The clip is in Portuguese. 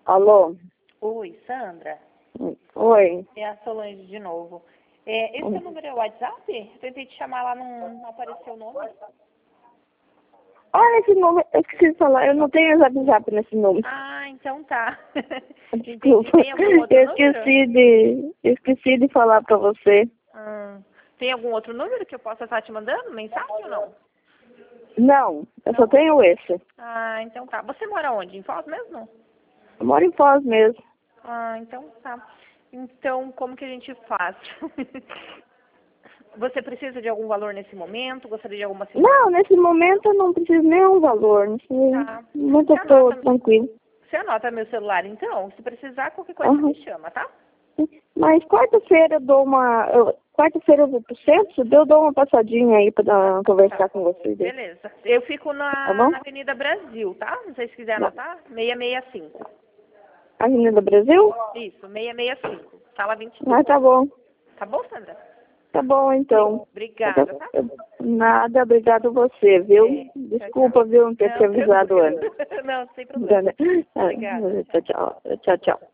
Alô? Oi, Sandra. Oi. É a Solange de novo. Esse é o número é o WhatsApp? Eu tentei te chamar lá, não apareceu o nome. Olha esse número, eu esqueci de falar, eu não tenho WhatsApp nesse número. Ah, então tá. Entendi. Desculpa, Tem algum outro número? eu esqueci de falar pra você. Tem algum outro número que eu possa estar te mandando mensagem ou não? Não, eu só tenho esse. Ah, então tá. Você mora onde? Em Foz mesmo? Eu moro em Foz mesmo. Ah, então tá. Então, como que a gente faz? Você precisa de algum valor nesse momento? Gostaria de alguma assinatura? Não, nesse momento eu não preciso nenhum valor. Nesse Tá. momento Você eu tô anota, tranquilo. você anota meu celular, então? Se precisar, qualquer coisa me chama, tá? Mas quarta-feira eu dou uma. Quarta-feira eu vou pro centro, eu dou uma passadinha aí pra conversar com vocês. Beleza. Eu fico Tá bom? na Avenida Brasil, tá? Não sei se quiser anotar. 665. Avenida Brasil? Isso, 665. Sala 22. Ah, tá bom. Tá bom, Sandra? Tá bom, então. Obrigada, tá? Nada, obrigado a você, viu? É, Desculpa, viu, não ter te avisado antes. Não, sem problema. Obrigada. Tchau, tchau. Tchau, tchau.